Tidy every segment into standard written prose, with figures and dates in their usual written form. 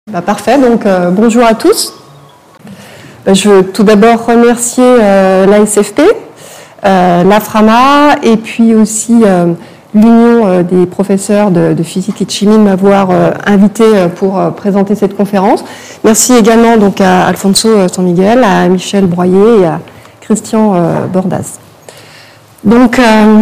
Parfait, donc bonjour à tous. Je veux tout d'abord remercier l'ASFP, l'AFRAMA et puis aussi l'Union des professeurs de physique et de chimie de m'avoir invité pour présenter cette conférence. Merci également donc à Alfonso San Miguel, à Michel Broyer et à Christian Bordas. Donc,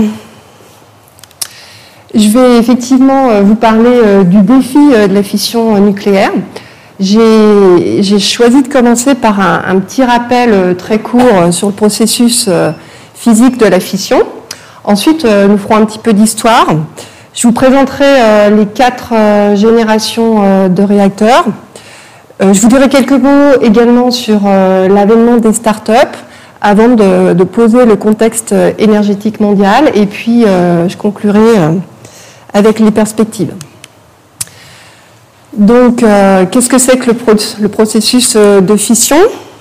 je vais effectivement vous parler du défi de la fission nucléaire. J'ai choisi de commencer par un petit rappel très court sur le processus physique de la fission. Ensuite, nous ferons un petit peu d'histoire. Je vous présenterai les 4 générations de réacteurs. Je vous dirai quelques mots également sur l'avènement des startups avant de poser le contexte énergétique mondial. Et puis, je conclurai avec les perspectives. Donc, qu'est-ce que c'est que le processus de fission ?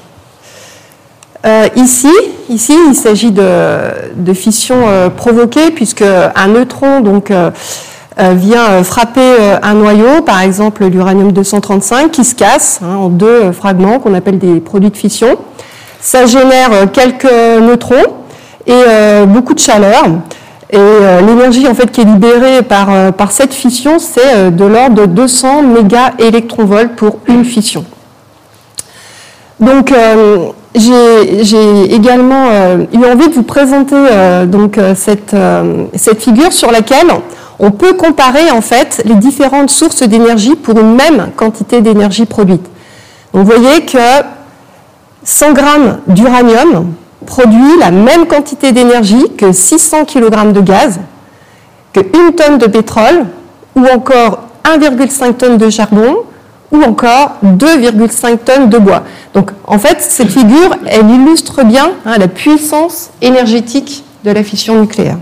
Ici, il s'agit de fission provoquée, puisque un neutron donc, vient frapper un noyau, par exemple l'uranium-235, qui se casse en 2 fragments qu'on appelle des produits de fission. Ça génère quelques neutrons et beaucoup de chaleur. Et l'énergie en fait, qui est libérée par cette fission, c'est de l'ordre de 200 mégaélectronvolts pour une fission. Donc, j'ai également eu envie de vous présenter donc, cette figure sur laquelle on peut comparer en fait, les différentes sources d'énergie pour une même quantité d'énergie produite. Donc, vous voyez que 100 grammes d'uranium produit la même quantité d'énergie que 600 kg de gaz, que 1 tonne de pétrole, ou encore 1,5 tonnes de charbon, ou encore 2,5 tonnes de bois. Donc, en fait, cette figure, elle illustre bien la puissance énergétique de la fission nucléaire.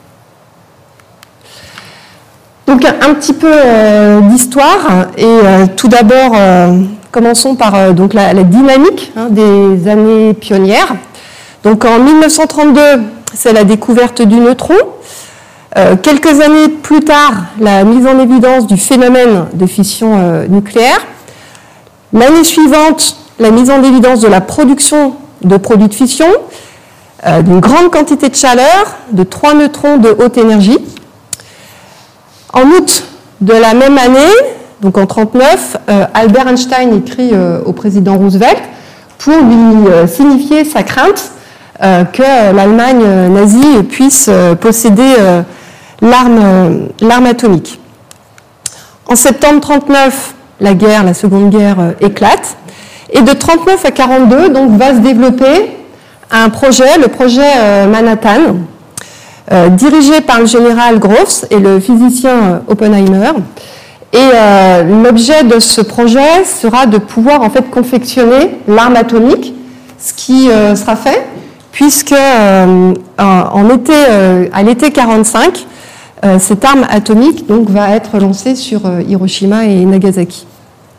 Donc, un petit peu d'histoire, et tout d'abord, commençons par donc, la dynamique des années pionnières. Donc en 1932, c'est la découverte du neutron. Quelques années plus tard, la mise en évidence du phénomène de fission nucléaire. L'année suivante, la mise en évidence de la production de produits de fission, d'une grande quantité de chaleur, de 3 neutrons de haute énergie. En août de la même année, donc en 1939, Albert Einstein écrit au président Roosevelt pour lui signifier sa crainte que l'Allemagne nazie puisse posséder l'arme atomique. En septembre 1939, la Seconde Guerre éclate, et de 1939 à 1942, donc, va se développer un projet, le projet Manhattan, dirigé par le général Groves et le physicien Oppenheimer. Et l'objet de ce projet sera de pouvoir en fait confectionner l'arme atomique, ce qui sera fait, puisque à l'été 1945, cette arme atomique donc, va être lancée sur Hiroshima et Nagasaki.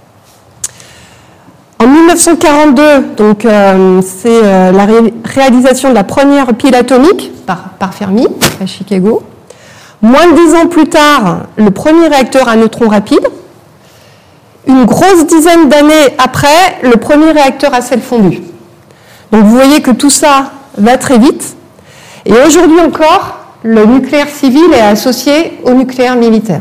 En 1942, donc, c'est la réalisation de la première pile atomique par Fermi à Chicago. Moins de 10 ans plus tard, le premier réacteur à neutrons rapide. Une grosse dizaine d'années après, le premier réacteur à sel fondu. Donc vous voyez que tout ça va très vite. Et aujourd'hui encore, le nucléaire civil est associé au nucléaire militaire.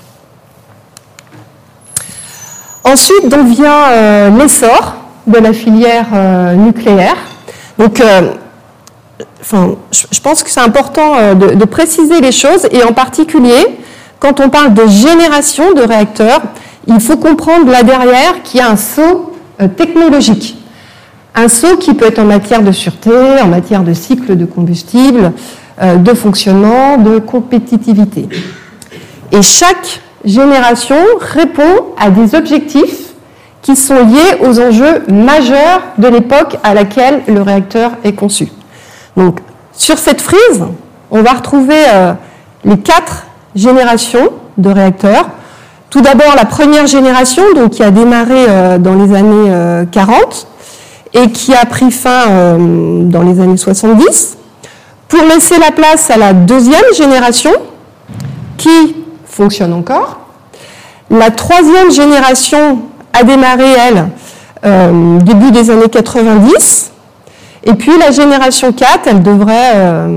Ensuite, donc, vient l'essor de la filière nucléaire. Donc, je pense que c'est important de préciser les choses, et en particulier, quand on parle de génération de réacteurs, il faut comprendre là derrière qu'il y a un saut technologique. Un saut qui peut être en matière de sûreté, en matière de cycle de combustible, de fonctionnement, de compétitivité. Et chaque génération répond à des objectifs qui sont liés aux enjeux majeurs de l'époque à laquelle le réacteur est conçu. Donc, sur cette frise, on va retrouver les 4 générations de réacteurs. Tout d'abord, la première génération, donc, qui a démarré dans les années 40 et qui a pris fin dans les années 70, pour laisser la place à la deuxième génération, qui fonctionne encore. La troisième génération a démarré, elle, début des années 90. Et puis la génération 4, elle devrait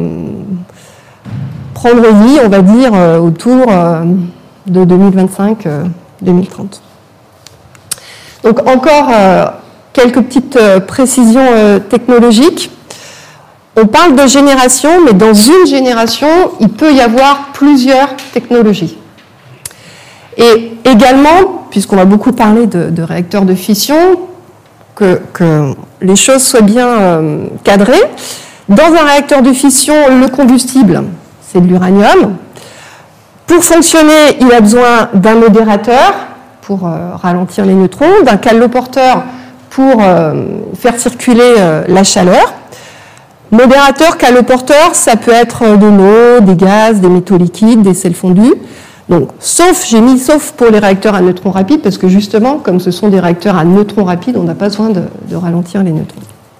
prendre vie, on va dire, autour de 2025-2030. Donc encore quelques petites précisions technologiques. On parle de génération, mais dans une génération, il peut y avoir plusieurs technologies. Et également, puisqu'on va beaucoup parler de réacteurs de fission, que les choses soient bien cadrées, dans un réacteur de fission, le combustible, c'est de l'uranium. Pour fonctionner, il a besoin d'un modérateur pour ralentir les neutrons, d'un caloporteur pour faire circuler la chaleur. Modérateur, caloporteur, ça peut être de l'eau, des gaz, des métaux liquides, des sels fondus. Donc, j'ai mis sauf pour les réacteurs à neutrons rapides, parce que justement, comme ce sont des réacteurs à neutrons rapides, on n'a pas besoin de ralentir les neutrons.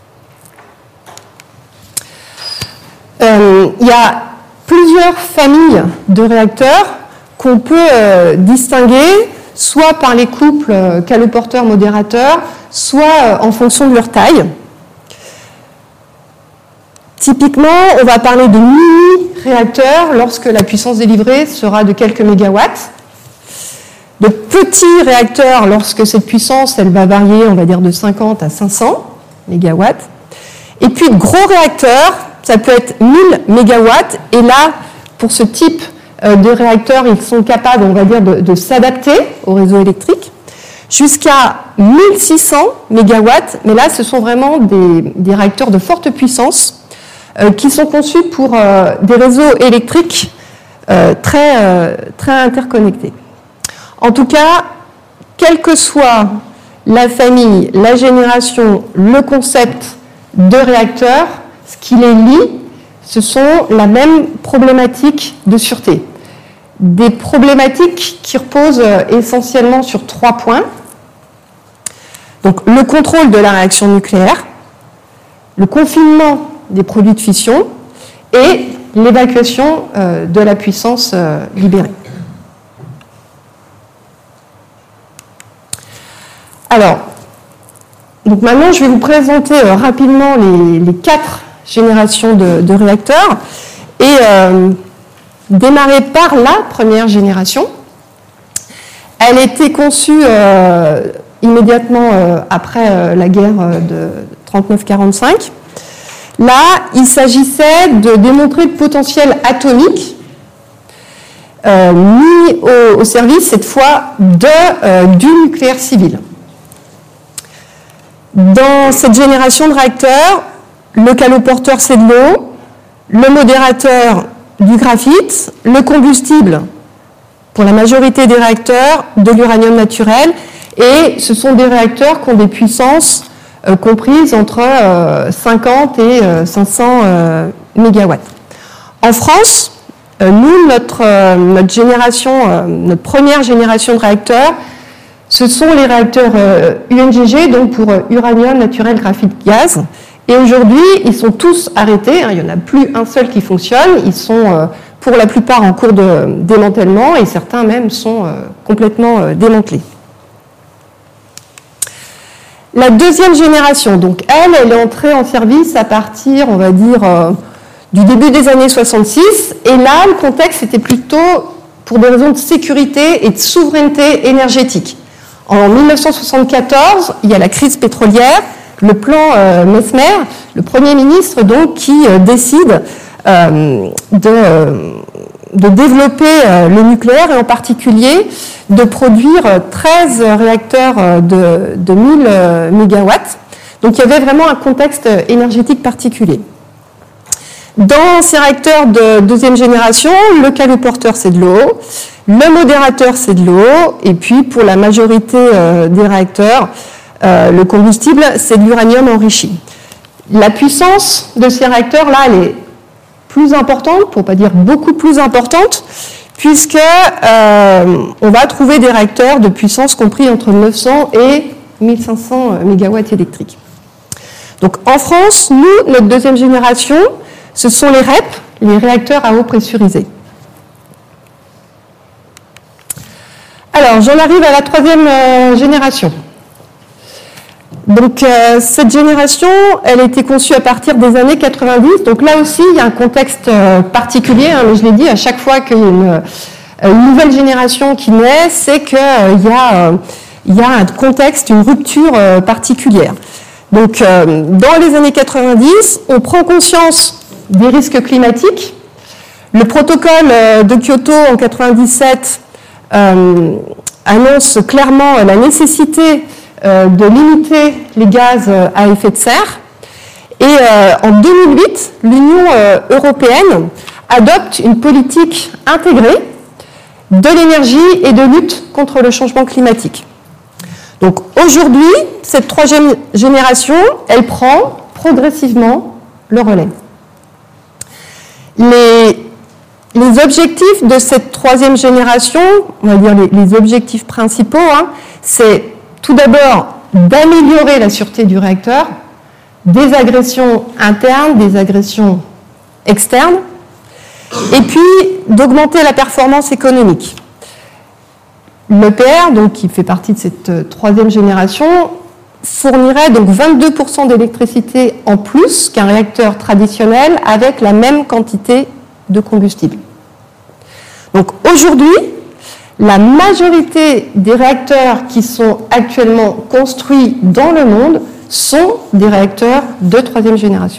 Il y a plusieurs familles de réacteurs qu'on peut distinguer, soit par les couples caloporteur-modérateur, soit en fonction de leur taille. Typiquement, on va parler de mini-réacteurs lorsque la puissance délivrée sera de quelques mégawatts. De petits réacteurs lorsque cette puissance, elle va varier, on va dire, de 50 à 500 mégawatts. Et puis, de gros réacteurs, ça peut être 1000 mégawatts. Et là, pour ce type de réacteurs, ils sont capables, on va dire, de s'adapter au réseau électrique. Jusqu'à 1600 mégawatts, mais là, ce sont vraiment des réacteurs de forte puissance qui sont conçus pour des réseaux électriques très interconnectés. En tout cas, quelle que soit la famille, la génération, le concept de réacteur, ce qui les lie, ce sont la même problématique de sûreté. Des problématiques qui reposent essentiellement sur 3 points. Donc, le contrôle de la réaction nucléaire, le confinement des produits de fission et l'évacuation de la puissance libérée. Alors, donc maintenant, je vais vous présenter rapidement les 4 générations de réacteurs et démarrer par la première génération. Elle a été conçue immédiatement après la guerre de 39-45. Là, il s'agissait de démontrer le potentiel atomique mis au service, cette fois, du nucléaire civil. Dans cette génération de réacteurs, le caloporteur, c'est de l'eau, le modérateur, du graphite, le combustible, pour la majorité des réacteurs, de l'uranium naturel, et ce sont des réacteurs qui ont des puissances comprises entre 50 et 500 mégawatts. En France, nous, notre première génération de réacteurs, ce sont les réacteurs UNGG, donc pour uranium naturel graphite gaz. Et aujourd'hui, ils sont tous arrêtés, il n'y en a plus un seul qui fonctionne, ils sont pour la plupart en cours de démantèlement et certains même sont complètement démantelés. La deuxième génération, donc elle est entrée en service à partir, on va dire, du début des années 66. Et là, le contexte était plutôt pour des raisons de sécurité et de souveraineté énergétique. En 1974, il y a la crise pétrolière, le plan Messmer, le Premier ministre donc, qui décide de développer le nucléaire et en particulier de produire 13 réacteurs de 1000 mégawatts. Donc il y avait vraiment un contexte énergétique particulier. Dans ces réacteurs de deuxième génération, le caloporteur c'est de l'eau, le modérateur c'est de l'eau, et puis pour la majorité des réacteurs, le combustible c'est de l'uranium enrichi. La puissance de ces réacteurs-là, elle est plus importante, pour ne pas dire beaucoup plus importante, puisque on va trouver des réacteurs de puissance compris entre 900 et 1500 mégawatts électriques. Donc en France, nous, notre deuxième génération, ce sont les REP, les réacteurs à eau pressurisée. Alors, j'en arrive à la troisième génération. Donc cette génération, elle a été conçue à partir des années 90. Donc là aussi, il y a un contexte particulier. Hein, mais je l'ai dit, à chaque fois qu'il y a une nouvelle génération qui naît, c'est qu'il y a un contexte, une rupture particulière. Donc dans les années 90, on prend conscience des risques climatiques. Le protocole de Kyoto en 97 annonce clairement la nécessité de limiter les gaz à effet de serre. Et en 2008, l'Union européenne adopte une politique intégrée de l'énergie et de lutte contre le changement climatique. Donc aujourd'hui, cette troisième génération, elle prend progressivement le relais. Les objectifs de cette troisième génération, on va dire les objectifs principaux, hein, c'est tout d'abord d'améliorer la sûreté du réacteur, des agressions internes, des agressions externes, et puis d'augmenter la performance économique. L'EPR, donc, qui fait partie de cette troisième génération, fournirait donc 22% d'électricité en plus qu'un réacteur traditionnel avec la même quantité de combustible. Donc aujourd'hui, la majorité des réacteurs qui sont actuellement construits dans le monde sont des réacteurs de troisième génération.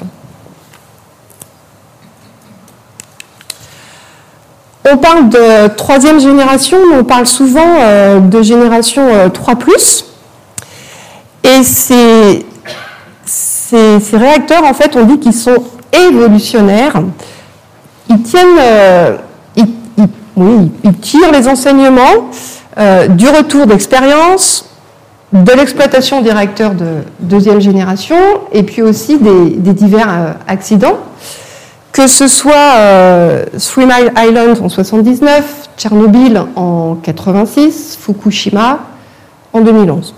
On parle de troisième génération, mais on parle souvent de génération 3+. Et ces réacteurs, en fait, on dit qu'ils sont évolutionnaires. Ils tiennent, ils tirent les enseignements du retour d'expérience, de l'exploitation des réacteurs de deuxième génération, et puis aussi des divers accidents. Que ce soit Three Mile Island en 1979, Tchernobyl en 1986, Fukushima en 2011.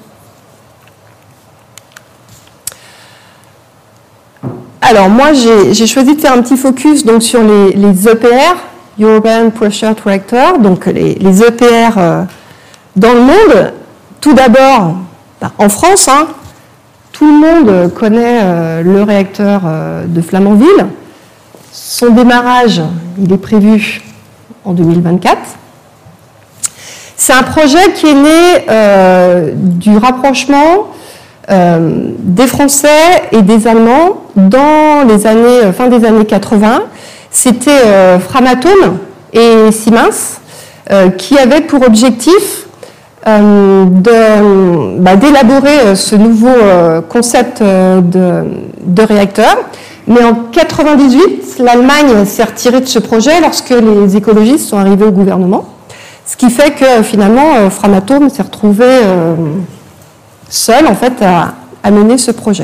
Alors moi, j'ai choisi de faire un petit focus donc, sur les EPR, European Pressured Reactor, donc les EPR dans le monde. Tout d'abord, en France, hein, tout le monde connaît le réacteur de Flamanville. Son démarrage, il est prévu en 2024. C'est un projet qui est né du rapprochement des Français et des Allemands dans les années, fin des années 80. C'était Framatome et Siemens qui avaient pour objectif d'élaborer ce nouveau concept de réacteur. Mais en 1998, l'Allemagne s'est retirée de ce projet lorsque les écologistes sont arrivés au gouvernement. Ce qui fait que finalement, Framatome s'est retrouvé seul en fait, à mener ce projet.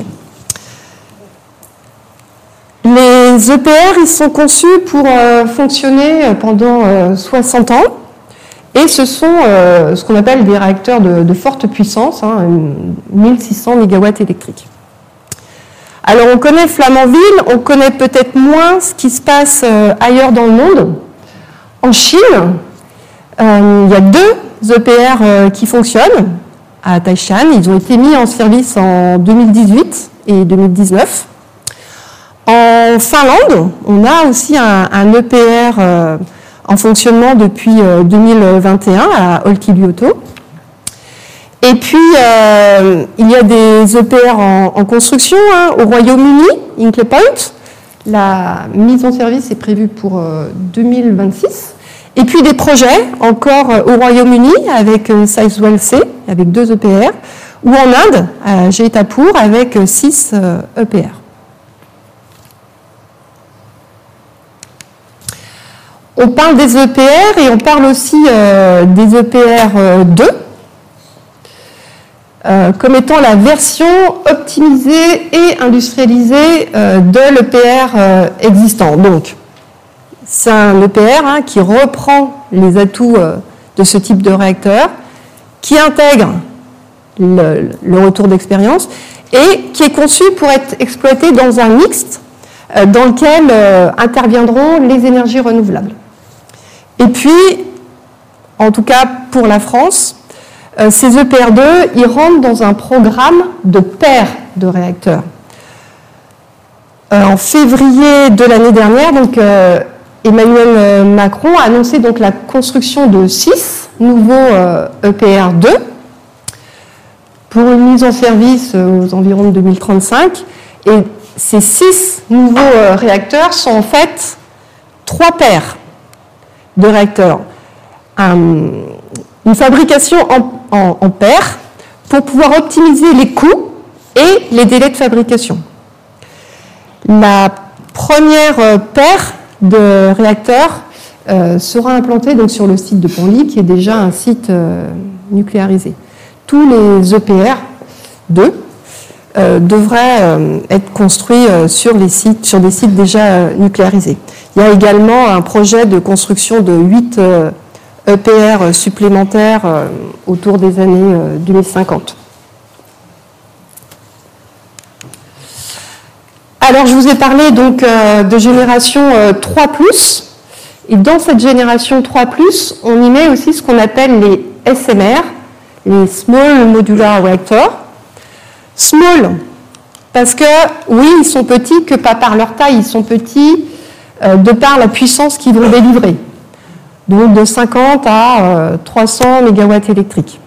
Les EPR, ils sont conçus pour fonctionner pendant 60 ans. Et ce sont ce qu'on appelle des réacteurs de forte puissance, hein, 1600 MW électriques. Alors on connaît Flamanville, on connaît peut-être moins ce qui se passe ailleurs dans le monde. En Chine, il y a 2 EPR qui fonctionnent à Taishan. Ils ont été mis en service en 2018 et 2019. En Finlande, on a aussi un EPR en fonctionnement depuis 2021 à Olkiluoto. Et puis, il y a des EPR en construction hein, au Royaume-Uni, Hinkley Point. La mise en service est prévue pour 2026. Et puis des projets encore au Royaume-Uni avec Sizewell C, avec 2 EPR, ou en Inde, à Jaitapur, avec 6 EPR. On parle des EPR et on parle aussi des EPR 2. Comme étant la version optimisée et industrialisée de l'EPR existant. Donc, c'est un EPR hein, qui reprend les atouts de ce type de réacteur, qui intègre le retour d'expérience et qui est conçu pour être exploité dans un mixte dans lequel interviendront les énergies renouvelables. Et puis, en tout cas pour la France, ces EPR2, ils rentrent dans un programme de paires de réacteurs. En février de l'année dernière, donc, Emmanuel Macron a annoncé donc, la construction de 6 nouveaux EPR2 pour une mise en service aux environs de 2035. Et ces 6 nouveaux réacteurs sont en fait 3 paires de réacteurs. Une fabrication en paires pour pouvoir optimiser les coûts et les délais de fabrication. La première paire de réacteurs sera implantée donc, sur le site de Penly, qui est déjà un site nucléarisé. Tous les EPR2 devraient être construits sur des sites déjà nucléarisés. Il y a également un projet de construction de 8 EPR supplémentaires autour des années 2050. Alors, je vous ai parlé donc de génération 3+, et dans cette génération 3+, on y met aussi ce qu'on appelle les SMR, les Small Modular Reactors. Small, parce que, oui, ils sont petits, que pas par leur taille, ils sont petits de par la puissance qu'ils vont délivrer, donc de 50 à 300 MW électriques.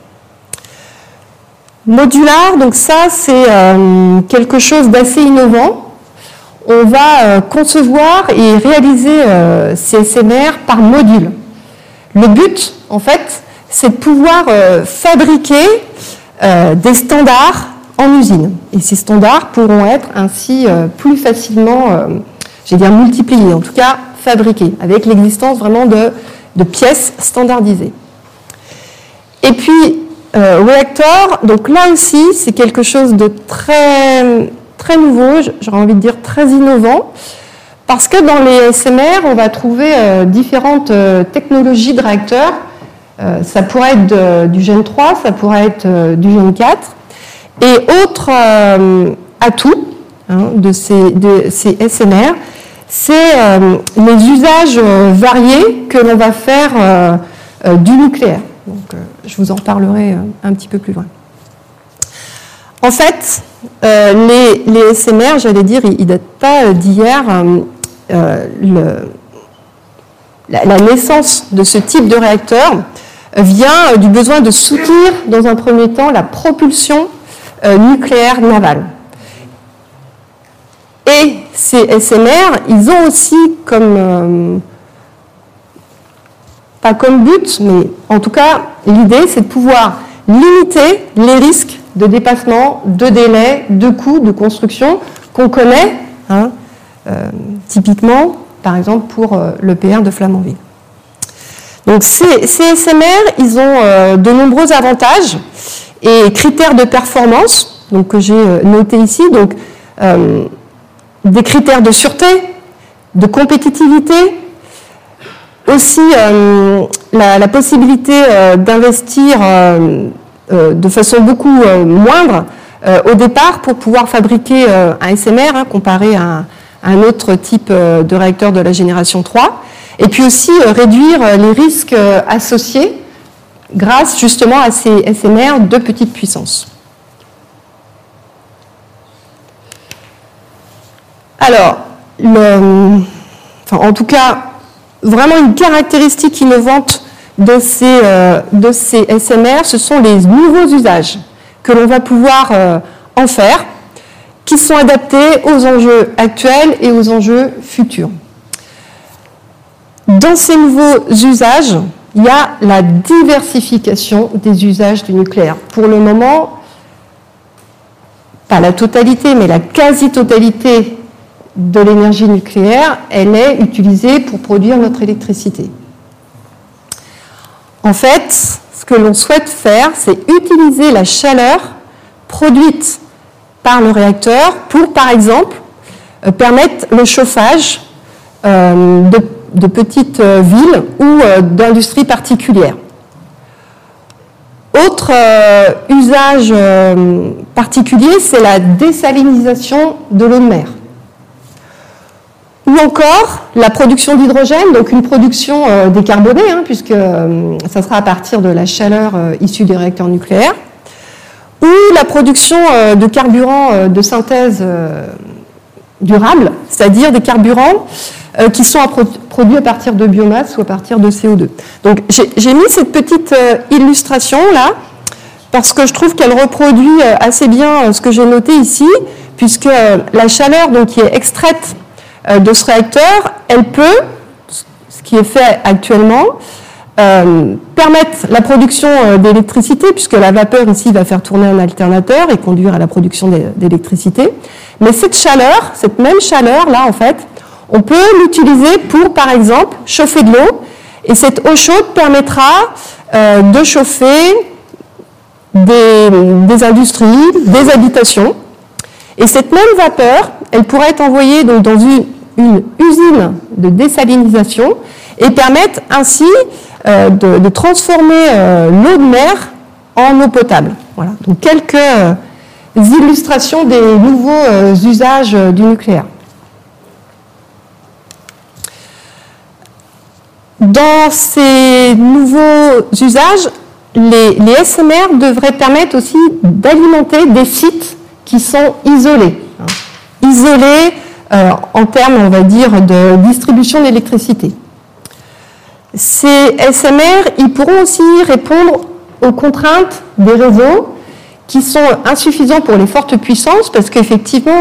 Modular, donc ça, c'est quelque chose d'assez innovant. On va concevoir et réaliser ces SMR par module. Le but, en fait, c'est de pouvoir fabriquer des standards en usine. Et ces standards pourront être ainsi plus facilement, multipliés, en tout cas fabriqués, avec l'existence vraiment de pièces standardisées. Et puis, Reactor, donc là aussi, c'est quelque chose de très nouveau, j'aurais envie de dire très innovant, parce que dans les SMR, on va trouver différentes technologies de réacteurs. Ça pourrait être du Gen 3, ça pourrait être du Gen 4. Et autre atout de ces SMR, c'est les usages variés que l'on va faire du nucléaire. Donc, je vous en parlerai un petit peu plus loin. En fait, les SMR, j'allais dire, ils ne datent pas d'hier. La naissance de ce type de réacteur vient du besoin de soutenir, dans un premier temps, la propulsion nucléaire navale. Et ces SMR, ils ont aussi pas comme but, mais en tout cas, l'idée, c'est de pouvoir limiter les risques de dépassement, de délai, de coûts, de construction qu'on connaît, typiquement, par exemple, pour l'EPR de Flamanville. Donc, ces SMR, ils ont de nombreux avantages et critères de performance, donc, que j'ai notés ici. Donc, des critères de sûreté, de compétitivité, aussi la possibilité d'investir de façon beaucoup moindre au départ pour pouvoir fabriquer un SMR comparé à un autre type de réacteur de la génération 3, et puis aussi réduire les risques associés grâce justement à ces SMR de petite puissance. Alors, en tout cas, vraiment une caractéristique innovante de ces SMR, ce sont les nouveaux usages que l'on va pouvoir en faire, qui sont adaptés aux enjeux actuels et aux enjeux futurs. Dans ces nouveaux usages, il y a la diversification des usages du nucléaire. Pour le moment, pas la totalité, mais la quasi-totalité de l'énergie nucléaire, elle est utilisée pour produire notre électricité. En fait, ce que l'on souhaite faire, c'est utiliser la chaleur produite par le réacteur pour, par exemple, permettre le chauffage de petites villes ou d'industries particulières. Autre usage particulier, c'est la désalinisation de l'eau de mer. Ou encore la production d'hydrogène, donc une production décarbonée, puisque ça sera à partir de la chaleur issue des réacteurs nucléaires, ou la production de carburants de synthèse durable, c'est-à-dire des carburants qui sont produits à partir de biomasse ou à partir de CO2. Donc j'ai mis cette petite illustration là, parce que je trouve qu'elle reproduit assez bien ce que j'ai noté ici, puisque la chaleur donc, qui est extraite de ce réacteur, elle peut, ce qui est fait actuellement, permettre la production d'électricité, puisque la vapeur ici va faire tourner un alternateur et conduire à la production d'électricité. Mais cette chaleur, cette même chaleur là en fait, on peut l'utiliser pour par exemple chauffer de l'eau, et cette eau chaude permettra de chauffer des industries, des habitations. Et cette même vapeur, elle pourrait être envoyée donc, dans une usine de désalinisation et permettre ainsi de transformer l'eau de mer en eau potable. Voilà. Donc quelques illustrations des nouveaux usages du nucléaire. Dans ces nouveaux usages, les SMR devraient permettre aussi d'alimenter des sites qui sont isolés. Isolés en termes, on va dire, de distribution d'électricité. Ces SMR, ils pourront aussi répondre aux contraintes des réseaux qui sont insuffisants pour les fortes puissances, parce qu'effectivement,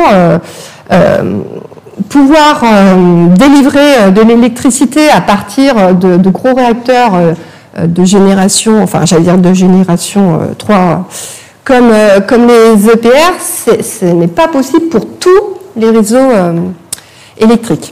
pouvoir délivrer de l'électricité à partir de gros réacteurs de génération, enfin j'allais dire de génération 3, comme les EPR, ce n'est pas possible pour tous les réseaux électriques.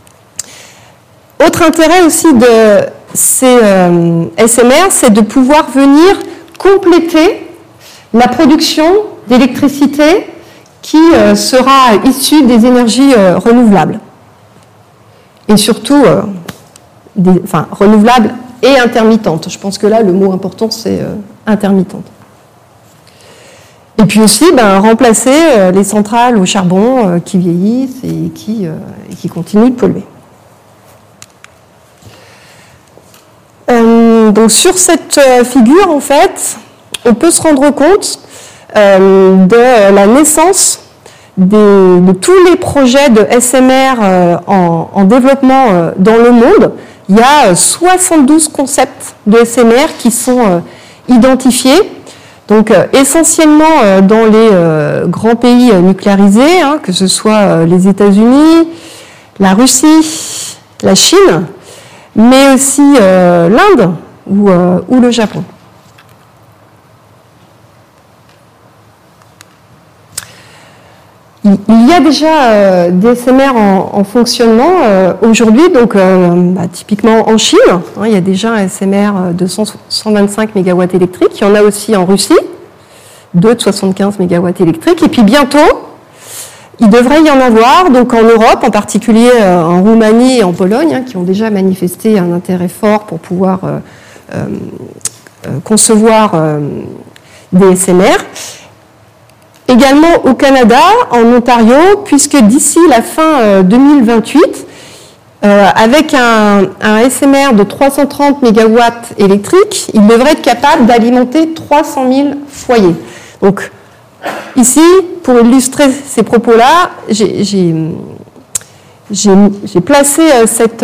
Autre intérêt aussi de ces SMR, c'est de pouvoir venir compléter la production d'électricité qui sera issue des énergies renouvelables. Et surtout, renouvelables et intermittentes. Je pense que là, le mot important, c'est intermittente. Et puis aussi, remplacer les centrales au charbon qui vieillissent et qui continuent de polluer. Donc sur cette figure, en fait, on peut se rendre compte de la naissance de tous les projets de SMR en développement dans le monde. Il y a 72 concepts de SMR qui sont identifiés, donc essentiellement dans les grands pays nucléarisés, que ce soit les États-Unis, la Russie, la Chine, mais aussi l'Inde ou le Japon. Il y a déjà des SMR en fonctionnement aujourd'hui, donc typiquement en Chine, il y a déjà un SMR de 125 MW électriques, il y en a aussi en Russie, de 75 MW électriques, et puis bientôt, il devrait y en avoir donc en Europe, en particulier en Roumanie et en Pologne, qui ont déjà manifesté un intérêt fort pour pouvoir concevoir des SMR. Également au Canada, en Ontario, puisque d'ici la fin 2028, avec un SMR de 330 MW électriques, il devrait être capable d'alimenter 300 000 foyers. Donc, ici, pour illustrer ces propos-là, j'ai placé cette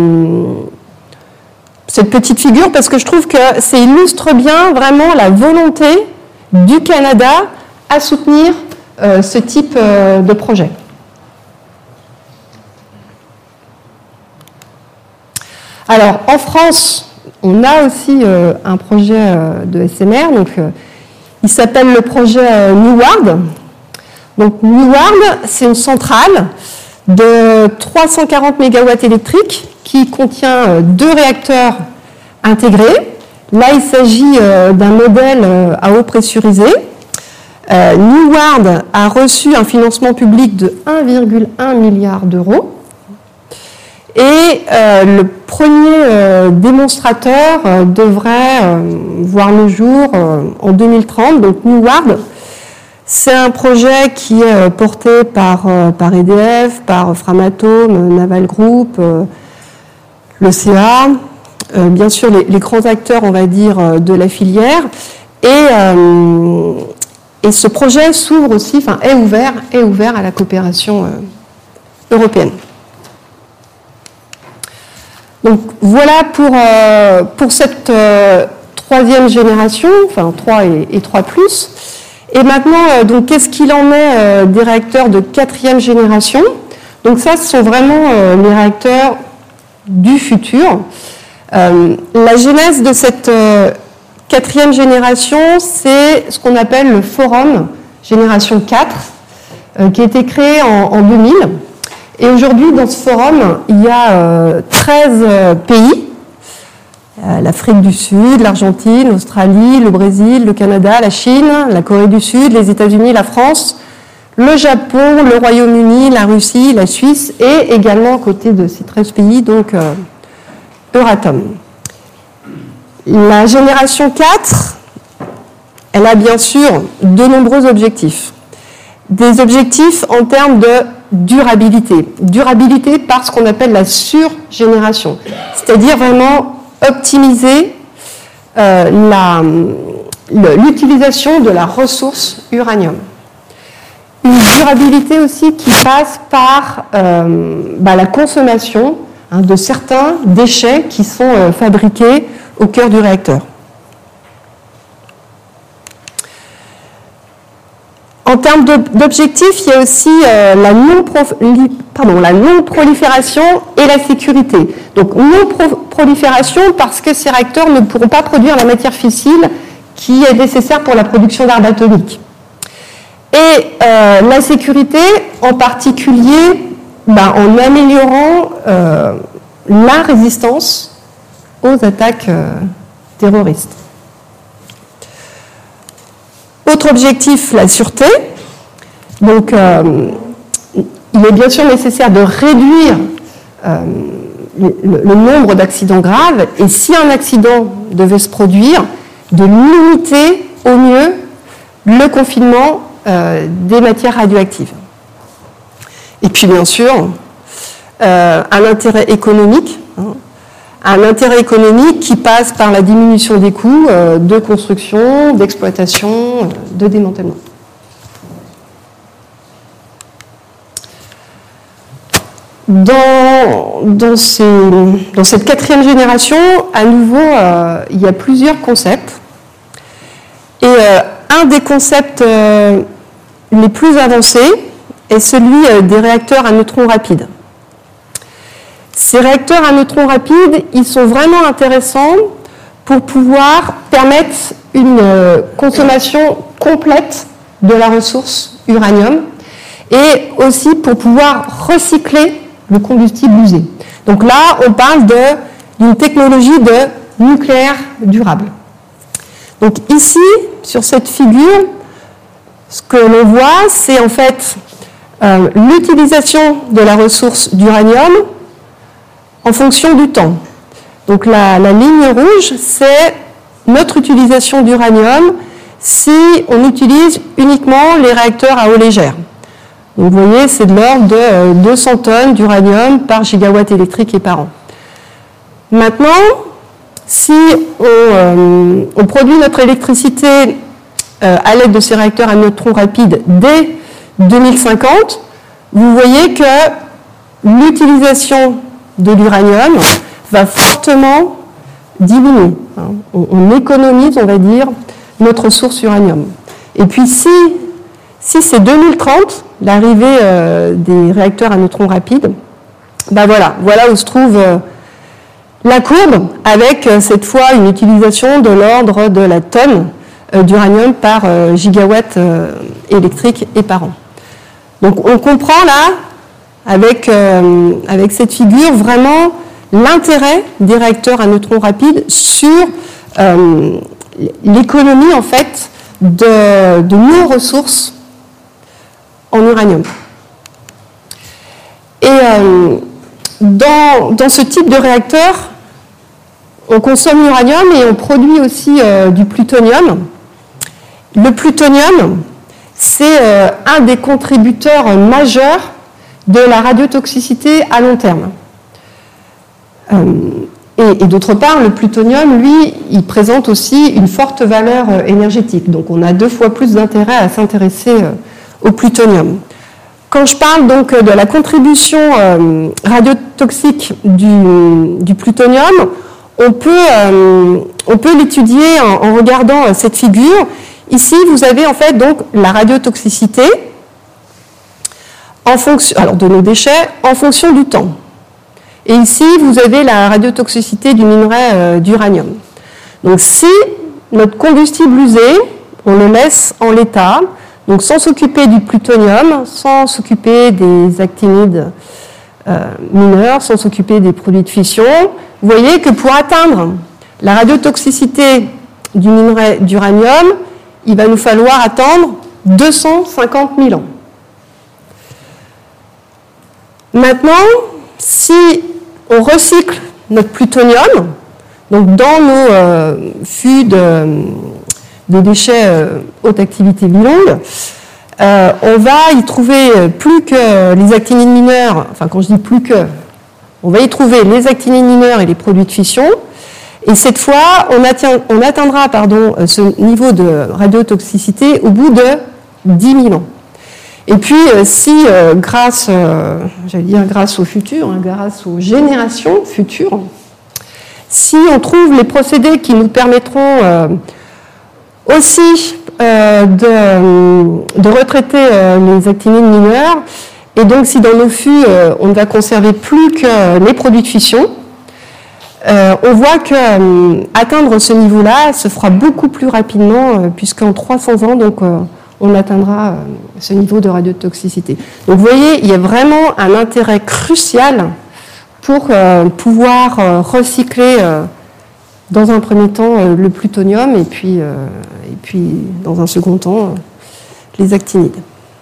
petite figure parce que je trouve que ça illustre bien vraiment la volonté du Canada à soutenir ce type de projet. Alors, en France, on a aussi un projet de SMR, donc il s'appelle le projet Neward. Donc, Neward, c'est une centrale de 340 MW électriques qui contient 2 réacteurs intégrés. Là, il s'agit d'un modèle à eau pressurisée. Neward a reçu un financement public de 1,1 milliard d'euros. Et le premier démonstrateur devrait voir le jour en 2030. Donc Neward, C'est un projet qui est porté par EDF, par Framatome, Naval Group, l'ECA, bien sûr les grands acteurs, on va dire, de la filière. Et ce projet s'ouvre aussi, enfin est ouvert à la coopération européenne. Donc voilà pour cette troisième génération, enfin 3 et 3+. Et maintenant, donc qu'est-ce qu'il en est des réacteurs de 4e génération? Donc ça, ce sont vraiment les réacteurs du futur. La genèse de cette 4e génération, c'est ce qu'on appelle le Forum Génération 4, qui a été créé en 2000. Et aujourd'hui, dans ce forum, il y a 13 pays, l'Afrique du Sud, l'Argentine, l'Australie, le Brésil, le Canada, la Chine, la Corée du Sud, les États-Unis, la France, le Japon, le Royaume-Uni, la Russie, la Suisse, et également à côté de ces 13 pays, donc Euratom. La génération 4, elle a bien sûr de nombreux objectifs. Des objectifs en termes de durabilité. Durabilité par ce qu'on appelle la surgénération, c'est-à-dire vraiment optimiser l'utilisation de la ressource uranium. Une durabilité aussi qui passe par la consommation de certains déchets qui sont fabriqués au cœur du réacteur. En termes d'objectifs, il y a aussi la non-prolifération et la sécurité. Donc non-prolifération parce que ces réacteurs ne pourront pas produire la matière fissile qui est nécessaire pour la production d'armes atomiques. Et la sécurité, en particulier en améliorant la résistance aux attaques terroristes. Autre objectif, la sûreté. Donc, il est bien sûr nécessaire de réduire le nombre d'accidents graves et si un accident devait se produire, de limiter au mieux le confinement des matières radioactives. Et puis, bien sûr, un intérêt économique. Un intérêt économique qui passe par la diminution des coûts de construction, d'exploitation, de démantèlement. Dans cette 4e génération, à nouveau, il y a plusieurs concepts. Et un des concepts les plus avancés est celui des réacteurs à neutrons rapides. Ces réacteurs à neutrons rapides, ils sont vraiment intéressants pour pouvoir permettre une consommation complète de la ressource uranium et aussi pour pouvoir recycler le combustible usé. Donc là, on parle d'une technologie de nucléaire durable. Donc ici, sur cette figure, ce que l'on voit, c'est en fait l'utilisation de la ressource d'uranium en fonction du temps. Donc la ligne rouge, c'est notre utilisation d'uranium si on utilise uniquement les réacteurs à eau légère. Donc vous voyez, c'est de l'ordre de 200 tonnes d'uranium par gigawatt électrique et par an. Maintenant, si on produit notre électricité à l'aide de ces réacteurs à neutrons rapides dès 2050, vous voyez que l'utilisation de l'uranium va fortement diminuer. On économise, on va dire, notre source uranium. Et puis si c'est 2030, l'arrivée des réacteurs à neutrons rapides, voilà où se trouve la courbe, avec cette fois une utilisation de l'ordre de la tonne d'uranium par gigawatt électrique et par an. Donc on comprend là, avec cette figure, vraiment l'intérêt des réacteurs à neutrons rapides sur l'économie en fait de nos ressources en uranium. Et dans ce type de réacteur, on consomme l'uranium et on produit aussi du plutonium. Le plutonium, c'est un des contributeurs majeurs de la radiotoxicité à long terme. Et d'autre part, le plutonium, lui, il présente aussi une forte valeur énergétique. Donc on a 2 fois plus d'intérêt à s'intéresser au plutonium. Quand je parle donc de la contribution radiotoxique du plutonium, on peut l'étudier en regardant cette figure. Ici, vous avez en fait donc la radiotoxicité en fonction, alors de nos déchets en fonction du temps. Et ici, vous avez la radiotoxicité du minerai d'uranium. Donc si notre combustible usé, on le laisse en l'état, donc sans s'occuper du plutonium, sans s'occuper des actinides mineurs, sans s'occuper des produits de fission, vous voyez que pour atteindre la radiotoxicité du minerai d'uranium, il va nous falloir attendre 250 000 ans. Maintenant, si on recycle notre plutonium, donc dans nos fûts de déchets haute activité bilongue, on va y trouver plus que les actinides mineurs, enfin quand je dis plus que, on va y trouver les actinides mineurs et les produits de fission, et cette fois, on atteindra ce niveau de radiotoxicité au bout de 10 000 ans. Et puis, si grâce au futur, grâce aux générations futures, si on trouve les procédés qui nous permettront aussi de retraiter les actinides mineurs, et donc si dans nos fûts, on ne va conserver plus que les produits de fission, on voit que atteindre ce niveau-là se fera beaucoup plus rapidement, puisqu'en 300 ans, donc, on atteindra ce niveau de radiotoxicité. Donc vous voyez, il y a vraiment un intérêt crucial pour pouvoir recycler dans un premier temps le plutonium et puis dans un second temps les actinides.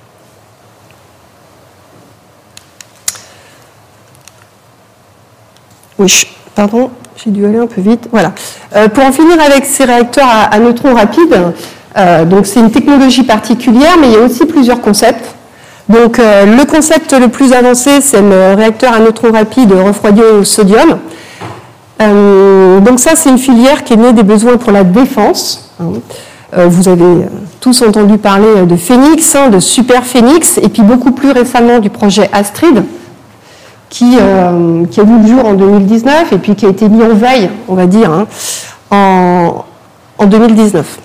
Oui, pardon, j'ai dû aller un peu vite. Voilà. Pour en finir avec ces réacteurs à neutrons rapides, donc c'est une technologie particulière, mais il y a aussi plusieurs concepts. Donc le concept le plus avancé, c'est le réacteur à neutrons rapides refroidi au sodium. Donc ça, c'est une filière qui est née des besoins pour la défense. Vous avez tous entendu parler de Phénix, de Super Phénix, et puis beaucoup plus récemment du projet Astrid, qui a vu le jour en 2019 et puis qui a été mis en veille, on va dire, en 2019.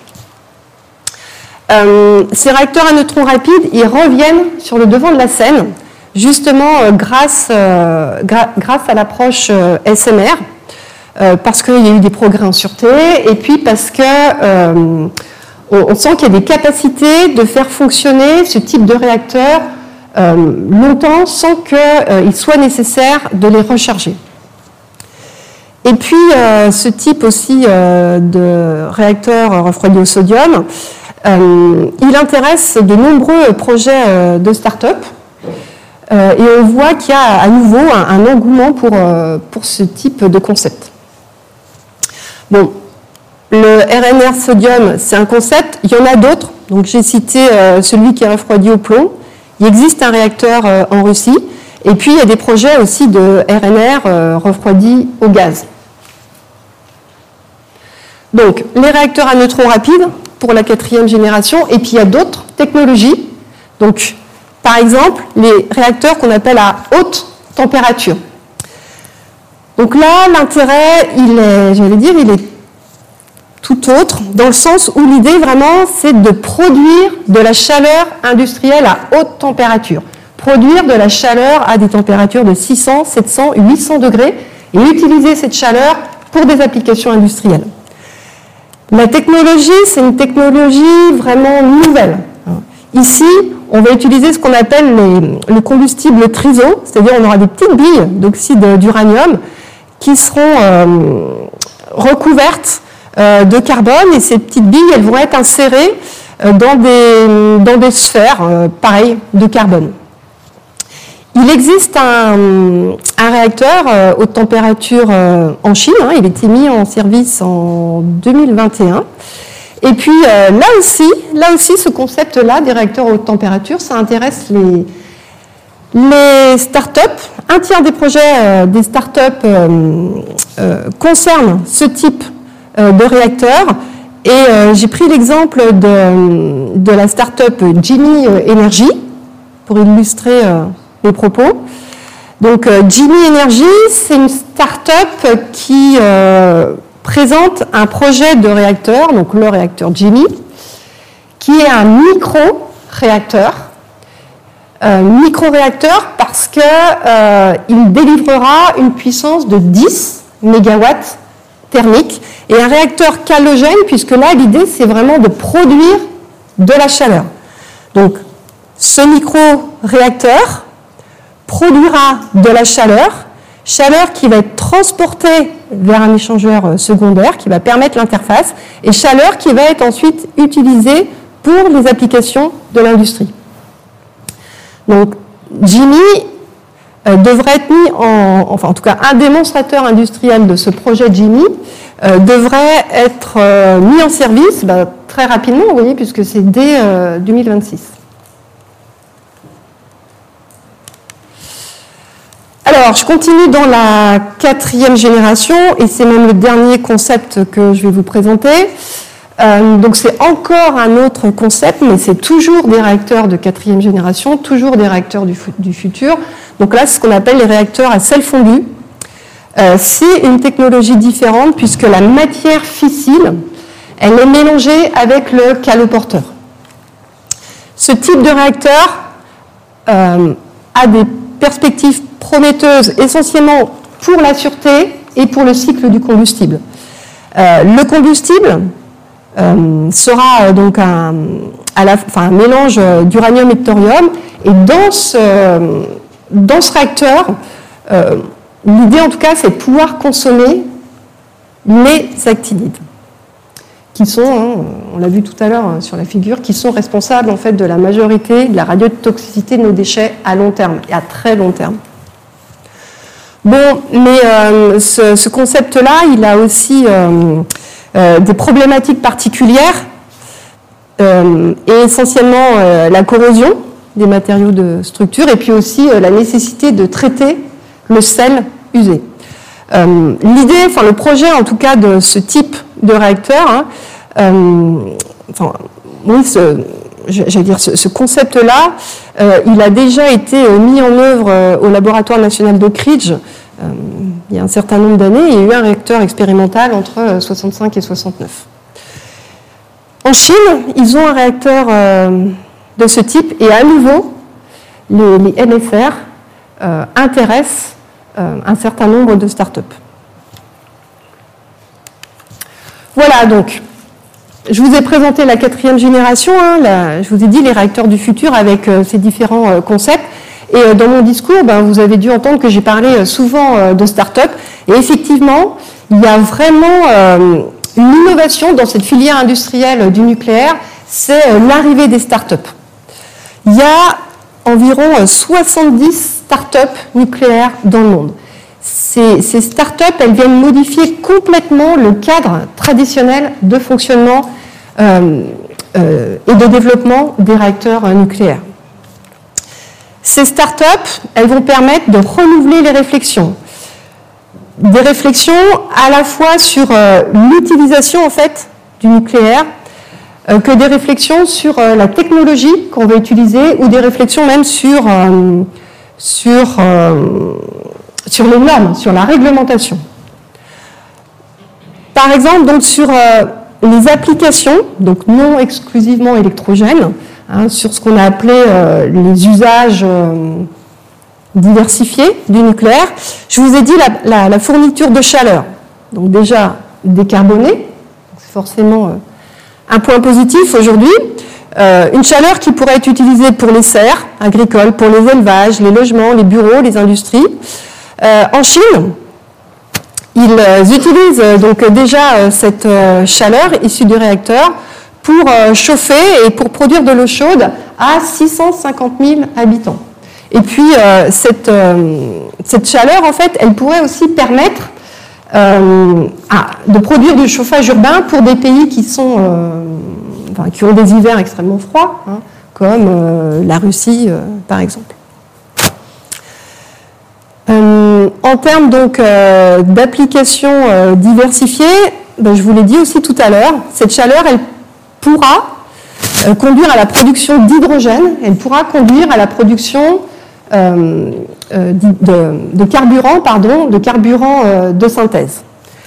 Ces réacteurs à neutrons rapides, ils reviennent sur le devant de la scène, justement grâce à l'approche SMR, parce qu'il y a eu des progrès en sûreté, et puis parce que on sent qu'il y a des capacités de faire fonctionner ce type de réacteur longtemps sans qu'il soit nécessaire de les recharger. Et puis, ce type aussi de réacteur refroidi au sodium, il intéresse de nombreux projets de start-up et on voit qu'il y a à nouveau un engouement pour ce type de concept. Bon, le RNR sodium, c'est un concept, il y en a d'autres, donc j'ai cité celui qui est refroidi au plomb. Il existe un réacteur en Russie, et puis il y a des projets aussi de RNR refroidi au gaz. Donc, les réacteurs à neutrons rapides pour la 4e génération, et puis il y a d'autres technologies. Donc, par exemple, les réacteurs qu'on appelle à haute température. Donc là, l'intérêt, il est tout autre, dans le sens où l'idée vraiment, c'est de produire de la chaleur industrielle à haute température. Produire de la chaleur à des températures de 600, 700, 800 degrés et utiliser cette chaleur pour des applications industrielles. La technologie, c'est une technologie vraiment nouvelle. Ici, on va utiliser ce qu'on appelle le combustible TRISO, c'est-à-dire on aura des petites billes d'oxyde d'uranium qui seront recouvertes de carbone, et ces petites billes, elles vont être insérées dans des sphères, pareil, de carbone. Il existe un réacteur haute température en Chine, il a été mis en service en 2021, Et puis là aussi, ce concept-là des réacteurs à haute température, ça intéresse les startups. Un tiers des projets des startups concernent ce type de réacteur. Et j'ai pris l'exemple de la startup Genie Energy pour illustrer mes propos. Donc Genie Energy, c'est une startup qui présente un projet de réacteur, donc le réacteur Genie, qui est un micro-réacteur. Micro-réacteur parce qu'il délivrera une puissance de 10 MW thermique et un réacteur calogène, puisque là, l'idée, c'est vraiment de produire de la chaleur. Donc, ce micro-réacteur produira de la chaleur qui va être transportée vers un échangeur secondaire qui va permettre l'interface, et chaleur qui va être ensuite utilisée pour les applications de l'industrie. Donc, Genie devrait être mis en tout cas, un démonstrateur industriel de ce projet Genie devrait être mis en service très rapidement, vous voyez, puisque c'est dès 2026. Alors, je continue dans la 4e génération, et c'est même le dernier concept que je vais vous présenter. Donc c'est encore un autre concept, mais c'est toujours des réacteurs de 4e génération, toujours des réacteurs du futur. Donc là, c'est ce qu'on appelle les réacteurs à sel fondu. C'est une technologie différente puisque la matière fissile, elle est mélangée avec le caloporteur. Ce type de réacteur a des perspectives prometteuses essentiellement pour la sûreté et pour le cycle du combustible. Le combustible sera donc un mélange d'uranium et de thorium, et dans ce réacteur, l'idée en tout cas, c'est de pouvoir consommer les actinides, qui sont, on l'a vu tout à l'heure sur la figure, qui sont responsables en fait de la majorité de la radiotoxicité de nos déchets à long terme et à très long terme. Bon, mais ce concept-là, il a aussi des problématiques particulières, et essentiellement la corrosion des matériaux de structure, et puis aussi la nécessité de traiter le sel usé. L'idée, le projet en tout cas de ce type de réacteur, ce concept-là, il a déjà été mis en œuvre au laboratoire national d'Oak Ridge il y a un certain nombre d'années. Il y a eu un réacteur expérimental entre 65 et 69. En Chine, ils ont un réacteur de ce type, et à nouveau, les NFR intéressent un certain nombre de startups. Voilà, donc, je vous ai présenté la 4e génération, je vous ai dit les réacteurs du futur avec ces différents concepts. Et dans mon discours, vous avez dû entendre que j'ai parlé souvent de start-up. Et effectivement, il y a vraiment une innovation dans cette filière industrielle du nucléaire, c'est l'arrivée des start-up. Il y a environ 70 start-up nucléaires dans le monde. Ces start-up, elles viennent modifier complètement le cadre traditionnel de fonctionnement et de développement des réacteurs nucléaires. Ces start-up, elles vont permettre de renouveler les réflexions. Des réflexions à la fois sur l'utilisation en fait du nucléaire, que des réflexions sur la technologie qu'on va utiliser, ou des réflexions même sur les normes, sur la réglementation. Par exemple, donc, sur les applications, donc non exclusivement électrogènes, sur ce qu'on a appelé les usages diversifiés du nucléaire, je vous ai dit la fourniture de chaleur. Donc déjà décarbonée, c'est forcément un point positif aujourd'hui. Une chaleur qui pourrait être utilisée pour les serres agricoles, pour les élevages, les logements, les bureaux, les industries. En Chine, ils utilisent donc déjà cette chaleur issue du réacteur pour chauffer et pour produire de l'eau chaude à 650 000 habitants. Et puis cette chaleur, en fait, elle pourrait aussi permettre de produire du chauffage urbain pour des pays qui ont des hivers extrêmement froids, hein, comme la Russie, par exemple. En termes donc d'applications diversifiées, je vous l'ai dit aussi tout à l'heure, cette chaleur, elle pourra conduire à la production d'hydrogène, elle pourra conduire à la production de carburant de synthèse.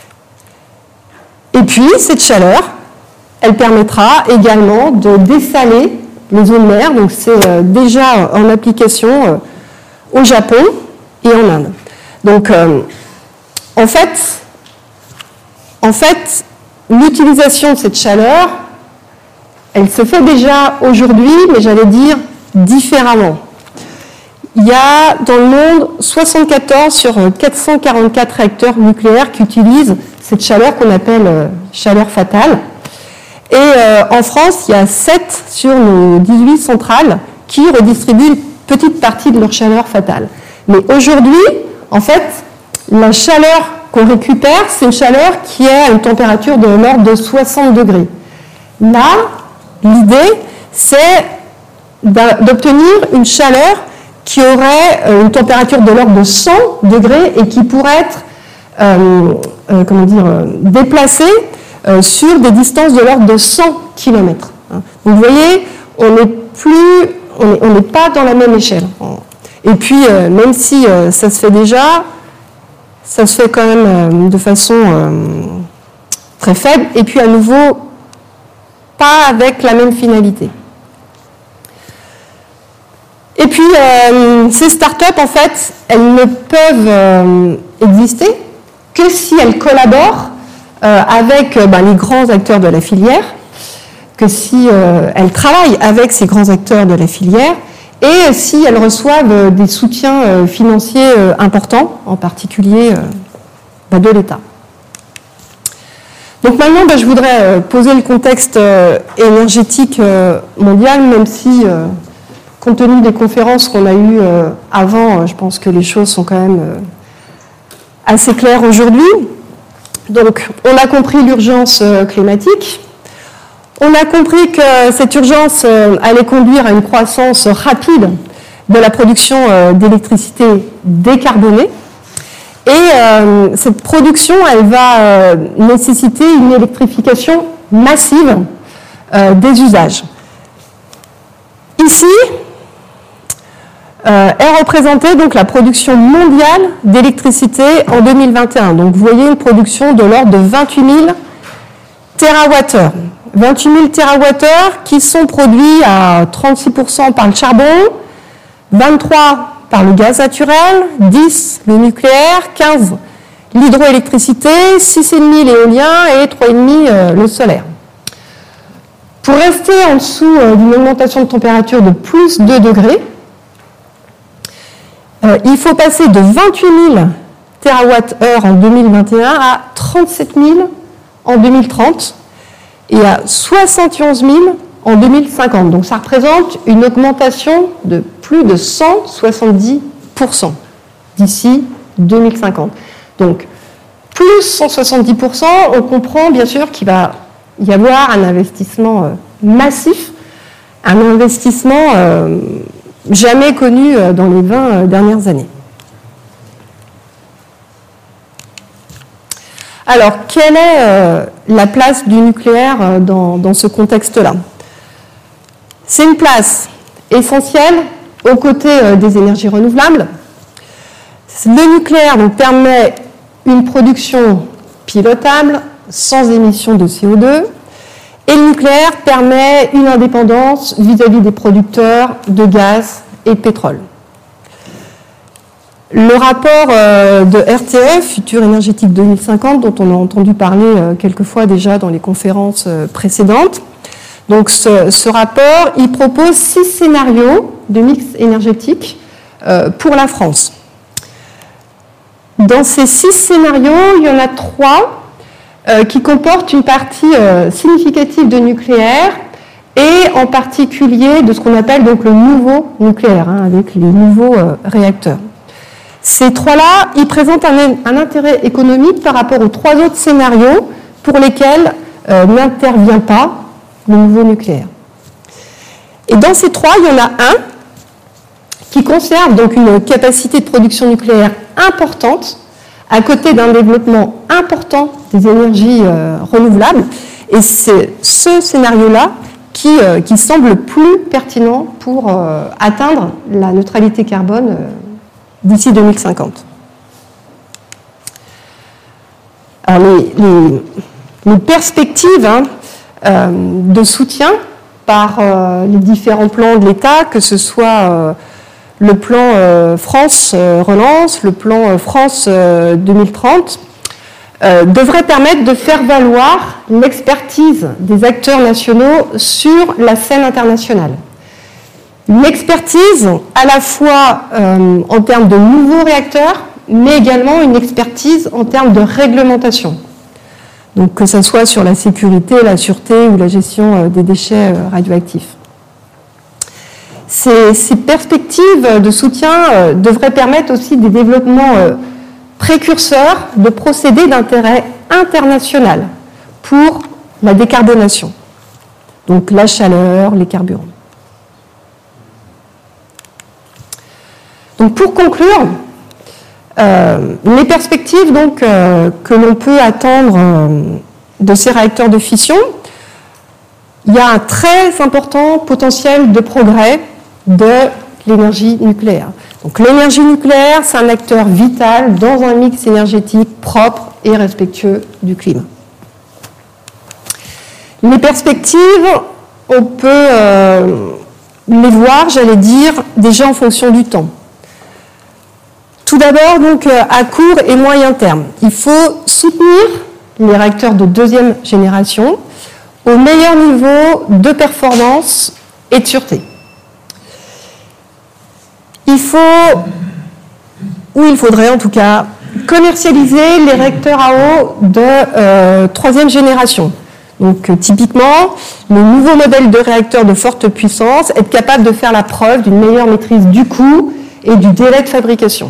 Et puis, cette chaleur, elle permettra également de dessaler les eaux de mer, donc c'est déjà en application au Japon et en Inde. Donc, en fait, l'utilisation de cette chaleur, elle se fait déjà aujourd'hui, mais j'allais dire différemment. Il y a dans le monde 74 sur 444 réacteurs nucléaires qui utilisent cette chaleur qu'on appelle chaleur fatale. Et en France, il y a 7 sur nos 18 centrales qui redistribuent une petite partie de leur chaleur fatale. Mais aujourd'hui, en fait, la chaleur qu'on récupère, c'est une chaleur qui est à une température de l'ordre de 60 degrés. Là, l'idée, c'est d'obtenir une chaleur qui aurait une température de l'ordre de 100 degrés et qui pourrait être déplacée sur des distances de l'ordre de 100 km. Donc vous voyez, on n'est pas dans la même échelle. Et puis, même si ça se fait déjà, ça se fait quand même de façon très faible, et puis à nouveau, pas avec la même finalité. Et puis, ces startups, en fait, elles ne peuvent exister que si elles collaborent avec les grands acteurs de la filière, que si elles travaillent avec ces grands acteurs de la filière, et si elles reçoivent des soutiens financiers importants, en particulier de l'État. Donc maintenant, je voudrais poser le contexte énergétique mondial, même si, compte tenu des conférences qu'on a eues avant, je pense que les choses sont quand même assez claires aujourd'hui. Donc, on a compris l'urgence climatique. On a compris que cette urgence allait conduire à une croissance rapide de la production d'électricité décarbonée. Et cette production, elle va nécessiter une électrification massive des usages. Ici, est représentée donc la production mondiale d'électricité en 2021. Donc vous voyez une production de l'ordre de 28 000 TWh. 28 000 TWh qui sont produits à 36% par le charbon, 23% par le gaz naturel, 10% le nucléaire, 15% l'hydroélectricité, 6,5% l'éolien et 3,5% le solaire. Pour rester en dessous d'une augmentation de température de plus 2 degrés, il faut passer de 28 000 TWh en 2021 à 37 000 en 2030 et à 71 000 en 2050. Donc ça représente une augmentation de plus de 170% d'ici 2050. Donc plus 170%, on comprend bien sûr qu'il va y avoir un investissement massif, un investissement jamais connu dans les 20 dernières années. Alors, quelle est la place du nucléaire dans ce contexte-là? C'est une place essentielle aux côtés des énergies renouvelables. Le nucléaire donc, permet une production pilotable, sans émission de CO2, et le nucléaire permet une indépendance vis-à-vis des producteurs de gaz et de pétrole. Le rapport de RTE, Futur énergétique 2050, dont on a entendu parler quelques fois déjà dans les conférences précédentes, donc ce rapport, il propose 6 scénarios de mix énergétique pour la France. Dans ces 6 scénarios, il y en a 3 qui comportent une partie significative de nucléaire et en particulier de ce qu'on appelle donc le nouveau nucléaire, avec les nouveaux réacteurs. Ces trois-là, ils présentent un intérêt économique par rapport aux trois autres scénarios pour lesquels n'intervient pas le nouveau nucléaire. Et dans ces trois, il y en a un qui conserve donc une capacité de production nucléaire importante, à côté d'un développement important des énergies renouvelables. Et c'est ce scénario-là qui semble le plus pertinent pour atteindre la neutralité carbone d'ici 2050. Alors les perspectives de soutien par les différents plans de l'État, que ce soit le plan France Relance, le plan France 2030, devrait permettre de faire valoir l'expertise des acteurs nationaux sur la scène internationale. Une expertise à la fois en termes de nouveaux réacteurs, mais également une expertise en termes de réglementation. Donc que ce soit sur la sécurité, la sûreté ou la gestion des déchets radioactifs. Ces perspectives de soutien devraient permettre aussi des développements précurseurs de procédés d'intérêt international pour la décarbonation. Donc la chaleur, les carburants. Donc pour conclure, les perspectives donc, que l'on peut attendre de ces réacteurs de fission, il y a un très important potentiel de progrès de l'énergie nucléaire. Donc l'énergie nucléaire, c'est un acteur vital dans un mix énergétique propre et respectueux du climat. Les perspectives, on peut les voir, j'allais dire, déjà en fonction du temps. Tout d'abord, donc, à court et moyen terme, il faut soutenir les réacteurs de deuxième génération au meilleur niveau de performance et de sûreté. Il faudrait en tout cas commercialiser les réacteurs à eau de troisième génération. Donc typiquement, le nouveau modèle de réacteur de forte puissance, être capable de faire la preuve d'une meilleure maîtrise du coût et du délai de fabrication.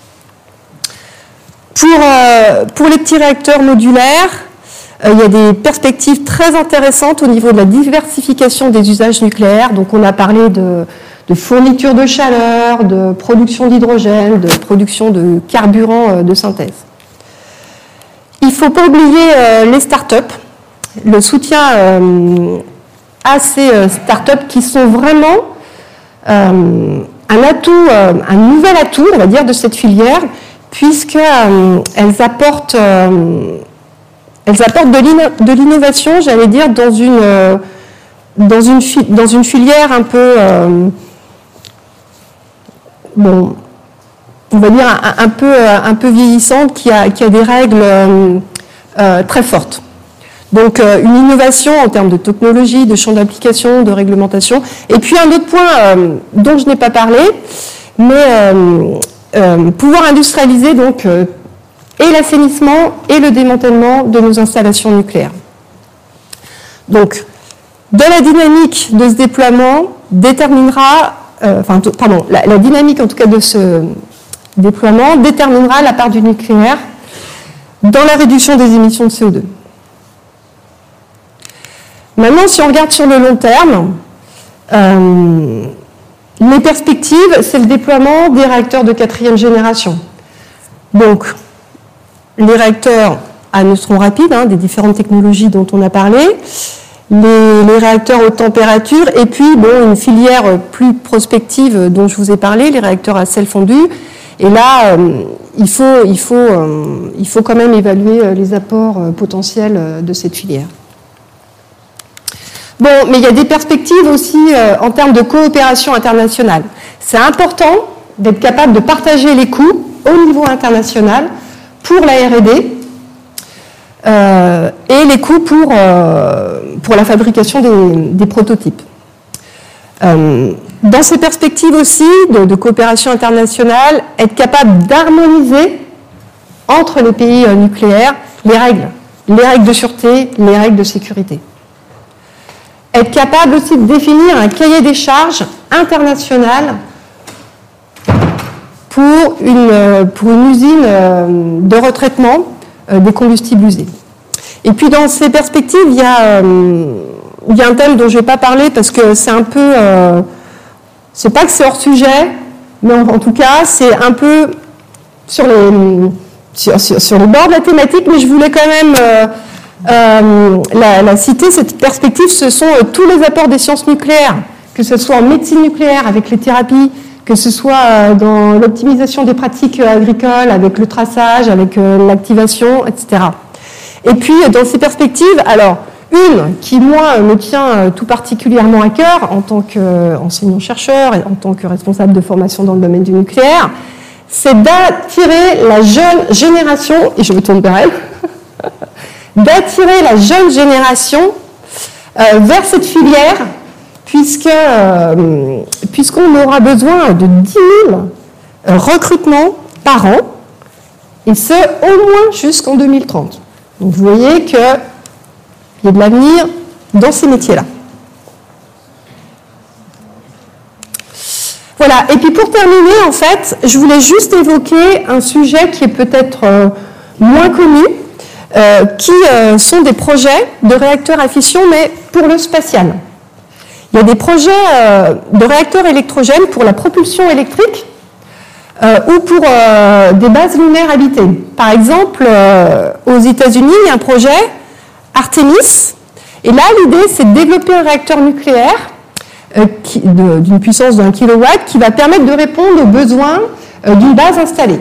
Pour les petits réacteurs modulaires, il y a des perspectives très intéressantes au niveau de la diversification des usages nucléaires. Donc on a parlé de fourniture de chaleur, de production d'hydrogène, de production de carburant de synthèse. Il ne faut pas oublier les startups, le soutien à ces startups qui sont vraiment un nouvel atout, on va dire, de cette filière, puisqu'elles apportent de l'innovation, j'allais dire, dans une filière un peu, on va dire un peu vieillissante, qui a des règles très fortes. Donc une innovation en termes de technologie, de champ d'application, de réglementation. Et puis un autre point dont je n'ai pas parlé, mais pouvoir industrialiser donc et l'assainissement et le démantèlement de nos installations nucléaires. Donc, de la dynamique de ce déploiement déterminera, la dynamique en tout cas de ce déploiement déterminera la part du nucléaire dans la réduction des émissions de CO2. Maintenant, si on regarde sur le long terme, les perspectives, c'est le déploiement des réacteurs de quatrième génération. Donc, les réacteurs à neutrons rapides, des différentes technologies dont on a parlé, les réacteurs haute température, et puis une filière plus prospective dont je vous ai parlé, les réacteurs à sel fondu. Et là, il faut quand même évaluer les apports potentiels de cette filière. Bon, mais il y a des perspectives aussi en termes de coopération internationale. C'est important d'être capable de partager les coûts au niveau international pour la R&D et les coûts pour la fabrication des prototypes. Dans ces perspectives aussi de coopération internationale, être capable d'harmoniser entre les pays nucléaires les règles de sûreté, les règles de sécurité. Être capable aussi de définir un cahier des charges international pour une usine de retraitement des combustibles usés. Et puis dans ces perspectives, il y a un thème dont je ne vais pas parler parce que c'est un peu... c'est pas que c'est hors sujet, mais en tout cas, c'est un peu sur les bords de la thématique, mais je voulais quand même la citer. Cette perspective, ce sont tous les apports des sciences nucléaires, que ce soit en médecine nucléaire avec les thérapies, que ce soit dans l'optimisation des pratiques agricoles, avec le traçage, avec l'activation, etc. Et puis, dans ces perspectives, alors, une qui, moi, me tient tout particulièrement à cœur en tant qu'enseignant-chercheur et en tant que responsable de formation dans le domaine du nucléaire, c'est d'attirer la jeune génération, et je me tourne vers elle, d'attirer la jeune génération vers cette filière, puisqu'on aura besoin de 10 000 recrutements par an, et ce, au moins jusqu'en 2030. Donc vous voyez qu'il y a de l'avenir dans ces métiers-là. Voilà, et puis pour terminer, en fait, je voulais juste évoquer un sujet qui est peut-être moins connu, qui sont des projets de réacteurs à fission, mais pour le spatial. Il y a des projets de réacteurs électrogènes pour la propulsion électrique ou pour des bases lunaires habitées. Par exemple, aux États-Unis, il y a un projet Artemis, et là, l'idée, c'est de développer un réacteur nucléaire d'une puissance d'1 kW qui va permettre de répondre aux besoins d'une base installée.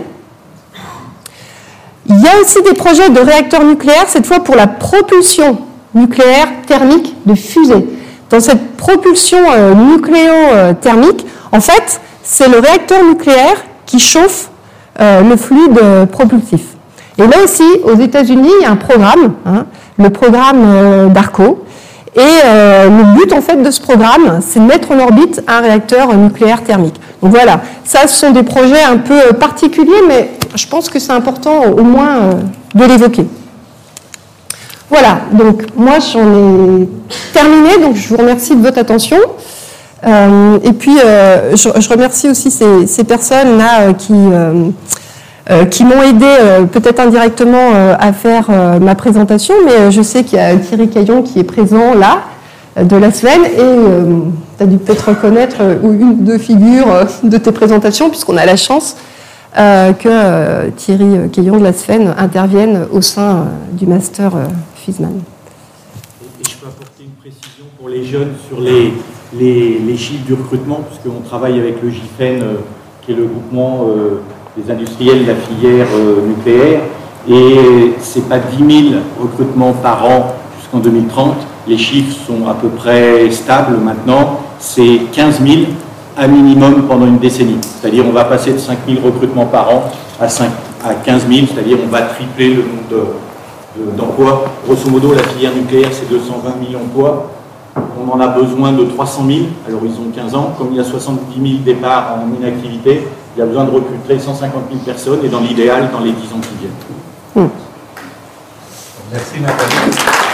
Il y a aussi des projets de réacteurs nucléaires, cette fois pour la propulsion nucléaire thermique de fusées. Dans cette propulsion nucléo-thermique, en fait, c'est le réacteur nucléaire qui chauffe le fluide propulsif. Et là aussi, aux États-Unis, il y a un programme, le programme DARCO. Et le but, en fait, de ce programme, c'est de mettre en orbite un réacteur nucléaire thermique. Donc voilà, ça, ce sont des projets un peu particuliers, mais je pense que c'est important au moins de l'évoquer. Voilà, donc moi, j'en ai terminé, donc je vous remercie de votre attention. Et puis, je remercie aussi ces personnes-là qui m'ont aidé peut-être indirectement à faire ma présentation, mais je sais qu'il y a Thierry Caillon qui est présent là, de la SVEN, et tu as dû peut-être reconnaître une ou deux figures de tes présentations, puisqu'on a la chance que Thierry Caillon de la SVEN intervienne au sein du master FISMAN. Et je peux apporter une précision pour les jeunes sur les chiffres du recrutement, puisqu'on travaille avec le GIFEN, qui est le groupement des industriels de la filière nucléaire, et ce n'est pas 10 000 recrutements par an jusqu'en 2030, les chiffres sont à peu près stables maintenant, c'est 15 000 à minimum pendant une décennie, c'est-à-dire on va passer de 5 000 recrutements par an à 15 000, c'est-à-dire on va tripler le nombre d'emplois. Grosso modo, la filière nucléaire, c'est 220 000 emplois, on en a besoin de 300 000 à l'horizon de 15 ans, comme il y a 70 000 départs en inactivité, il y a besoin de recruter 150 000 personnes, et dans l'idéal, dans les 10 ans qui viennent. Merci Nathalie.